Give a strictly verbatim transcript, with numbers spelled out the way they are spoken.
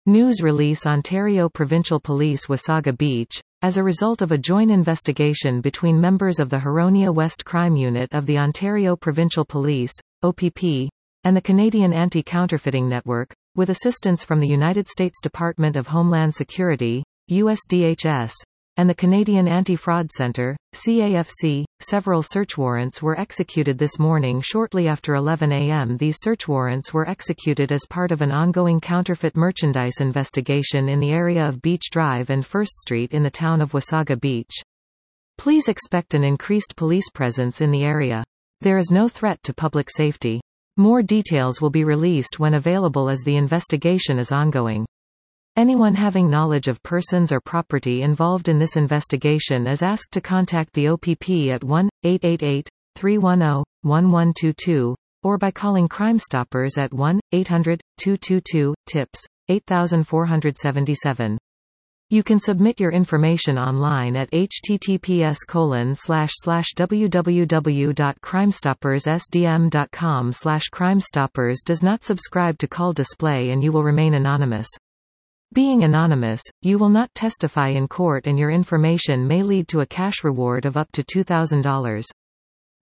News release Ontario Provincial Police Wasaga Beach. As a result of a joint investigation between members of the Huronia West Crime Unit of the Ontario Provincial Police, O P P, and the Canadian Anti-Counterfeiting Network, with assistance from the United States Department of Homeland Security, U S D H S, and the Canadian Anti-Fraud Centre, C A F C, several search warrants were executed this morning shortly after eleven a m These search warrants were executed as part of an ongoing counterfeit merchandise investigation in the area of Beach Drive and First Street in the town of Wasaga Beach. Please expect an increased police presence in the area. There is no threat to public safety. More details will be released when available as the investigation is ongoing. Anyone having knowledge of persons or property involved in this investigation is asked to contact the O P P at one eight eight eight, three one zero, one one two two, or by calling Crime Stoppers at one eight hundred, two two two, TIPS, eight four seven seven. You can submit your information online at h t t p s colon slash slash w w w dot crime stoppers s d m dot com slash crime stoppers does not subscribe to call display and you will remain anonymous. Being anonymous, you will not testify in court and your information may lead to a cash reward of up to two thousand dollars.